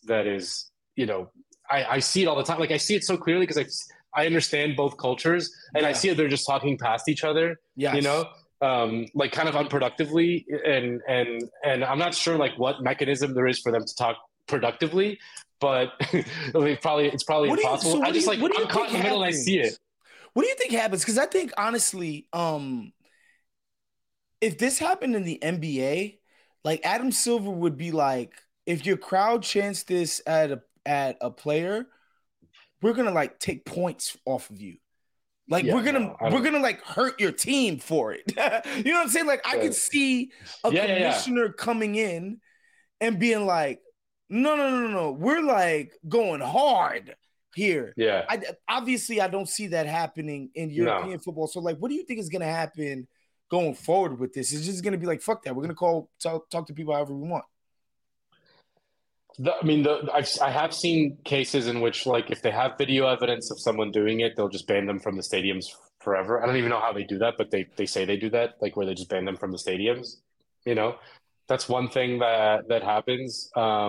I see it all the time. Like I see it so clearly because I understand both cultures and I see it. They're just talking past each other, like kind of unproductively. And I'm not sure like what mechanism there is for them to talk productively, but it's probably impossible. I'm caught in the middle and I see it. What do you think happens? Because I think honestly, if this happened in the NBA, like Adam Silver would be like, if your crowd chants this at a player, we're gonna like take points off of you. Like we're gonna like hurt your team for it. You know what I'm saying? Like I could see a commissioner coming in and being like, no, we're like going hard here. Yeah. Obviously, I don't see that happening in European football. So like, what do you think is gonna happen going forward with this? It's just gonna be like, fuck that. We're gonna talk to people however we want. I have seen cases in which, like, if they have video evidence of someone doing it, they'll just ban them from the stadiums forever. I don't even know how they do that, but they say they do that, like where they just ban them from the stadiums. That's one thing that happens.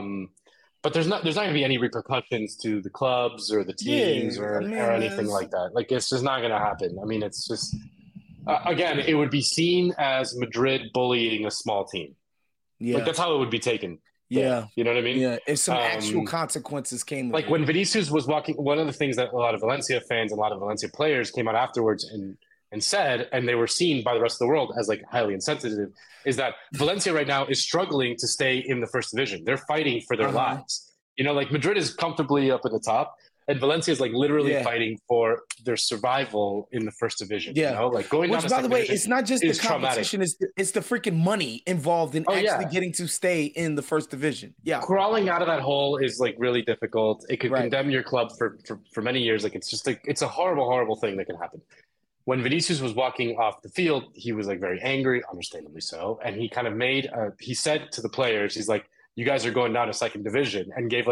But there's not going to be any repercussions to the clubs or the teams or anything like that. Like, it's just not going to happen. I mean, it's just again, it would be seen as Madrid bullying a small team. Yeah, like that's how it would be taken. Yeah. You know what I mean? Yeah. If some actual consequences came. Like when Vinicius was walking, one of the things that a lot of Valencia fans, a lot of Valencia players came out afterwards and said, and they were seen by the rest of the world as like highly insensitive, is that Valencia right now is struggling to stay in the first division. They're fighting for their lives. Like Madrid is comfortably up at the top, and Valencia is like literally fighting for their survival in the first division. Yeah. Like going down. Which, by the way, it's not just the competition; it's the freaking money involved in actually getting to stay in the first division. Yeah, crawling out of that hole is like really difficult. It could condemn your club for many years. Like it's just like it's a horrible thing that can happen. When Vinicius was walking off the field, he was like very angry, understandably so, and he kind of he said to the players, he's like, "You guys are going down to second division," and did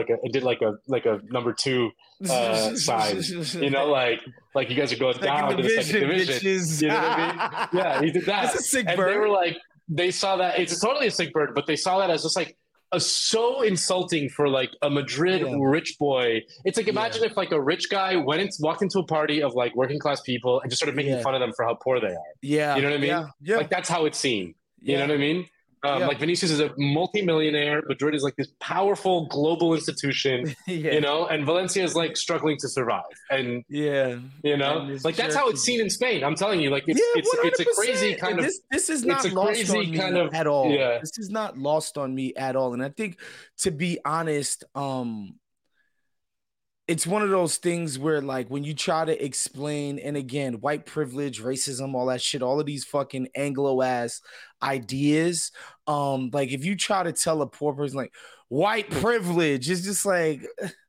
a number 2 sign, like you guys are going down to the second division. Bitches. You know what I mean? Yeah, he did that. That's a sick and bird. They were like, they saw that it's totally a sick bird, but they saw that as just like so insulting for like a Madrid rich boy. It's like imagine if like a rich guy walked into a party of like working class people and just started making fun of them for how poor they are. Yeah, you know what I mean? Yeah. Like that's how it's seen. You know what I mean? Like Vinicius is a multi-millionaire. Madrid is like this powerful global institution, and Valencia is like struggling to survive. And like that's how it's seen in Spain. I'm telling you, like it's a crazy kind of. This is not lost on me at all. Yeah. This is not lost on me at all. And I think, to be honest, it's one of those things where, like, when you try to explain, and again, white privilege, racism, all that shit, all of these fucking Anglo-ass ideas, like, if you try to tell a poor person, like, white privilege, it's just like,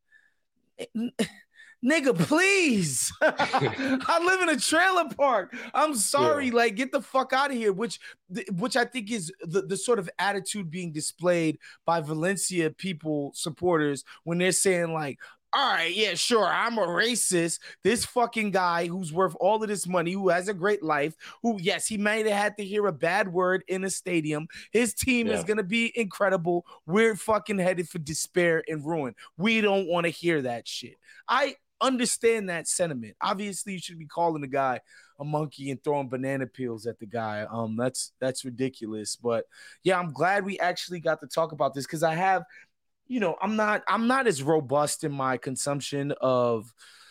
nigga, please. I live in a trailer park. I'm sorry. Like, get the fuck out of here, which I think is the sort of attitude being displayed by Valencia people, supporters, when they're saying, like, all right, yeah, sure, I'm a racist. This fucking guy who's worth all of this money, who has a great life, who, yes, he might have had to hear a bad word in a stadium. His team is going to be incredible. We're fucking headed for despair and ruin. We don't want to hear that shit. I understand that sentiment. Obviously, you should be calling the guy a monkey and throwing banana peels at the guy. That's ridiculous. But yeah, I'm glad we actually got to talk about this, because I have, I'm not as robust in my consumption of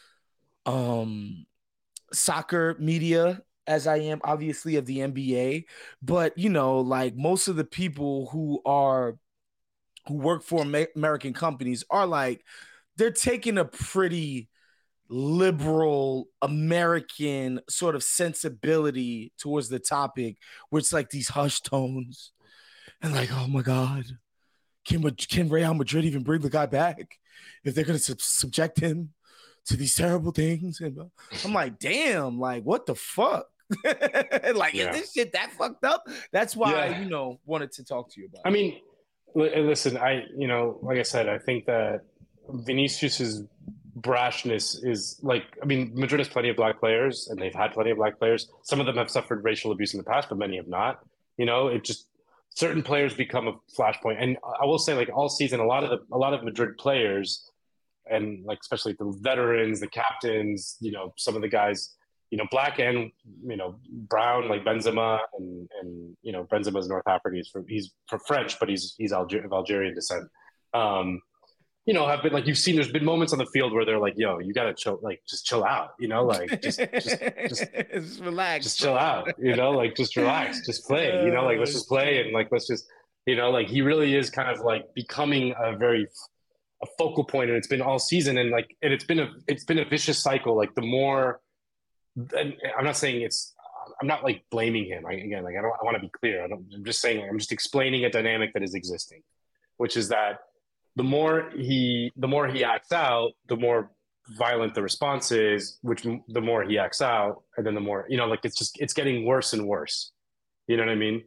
soccer media as I am, obviously, of the NBA. But, like, most of the people who work for American companies are like, they're taking a pretty liberal American sort of sensibility towards the topic, where it's like these hushed tones and like, oh my God, can Real Madrid even bring the guy back if they're going to subject him to these terrible things? And I'm like, damn, like, what the fuck? Like, is this shit that fucked up? That's why I, wanted to talk to you about it. I mean, listen, like I said, I think that Vinicius's brashness is like, I mean, Madrid has plenty of black players, and they've had plenty of black players. Some of them have suffered racial abuse in the past, but many have not. It just, certain players become a flashpoint. And I will say, like, all season, a lot of Madrid players, and like especially the veterans, the captains, some of the guys, black and brown, like Benzema, and Benzema's North African. He's French, but he's of Algerian descent. Have been like, you've seen, there's been moments on the field where they're like, yo, you gotta chill, like just chill out, like just relax, just chill out, like just relax, just play, like let's just play, and like let's just, like he really is kind of like becoming a focal point, and it's been all season, and like, and it's been a vicious cycle. Like the more, and I'm not saying I'm not like blaming him. I want to be clear. I'm just saying, I'm just explaining a dynamic that is existing, which is that the more he acts out, the more violent the response is, which the more he acts out, and then the more, like it's getting worse and worse. You know what I mean?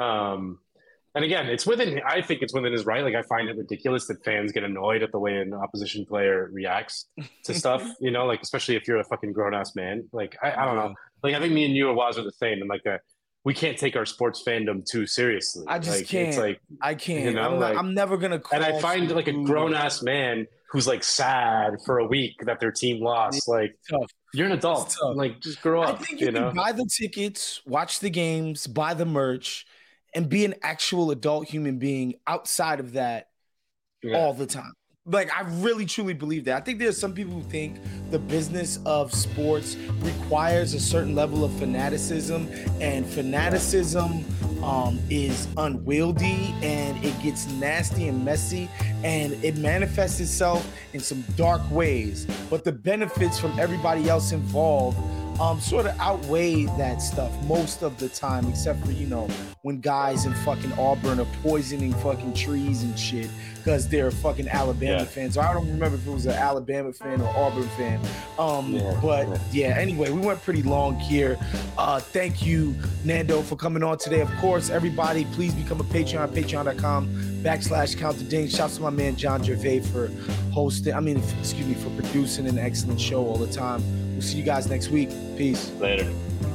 And again, I think it's within his right. Like, I find it ridiculous that fans get annoyed at the way an opposition player reacts to stuff, like, especially if you're a fucking grown ass man. Like, I don't know. Like, I think me and you, Awaz, are the same. And like, we can't take our sports fandom too seriously. I just can't. It's like, I can't. I'm never going to call. And I find like a grown ass man who's like sad for a week that their team lost. Like, you're an adult. Like, just grow up. I think you can buy the tickets, watch the games, buy the merch, and be an actual adult human being outside of that all the time. Like, I really, truly believe that. I think there's some people who think the business of sports requires a certain level of fanaticism, and fanaticism is unwieldy, and it gets nasty and messy, and it manifests itself in some dark ways. But the benefits from everybody else involved sort of outweigh that stuff most of the time, except for, when guys in fucking Auburn are poisoning fucking trees and shit because they're fucking Alabama fans. So I don't remember if it was an Alabama fan or Auburn fan. Anyway, we went pretty long here. Thank you, Nando, for coming on today. Of course, everybody, please become a Patreon, patreon.com/Count the Dings. Shouts to my man, John Gervais, for producing an excellent show all the time. We'll see you guys next week. Peace. Later.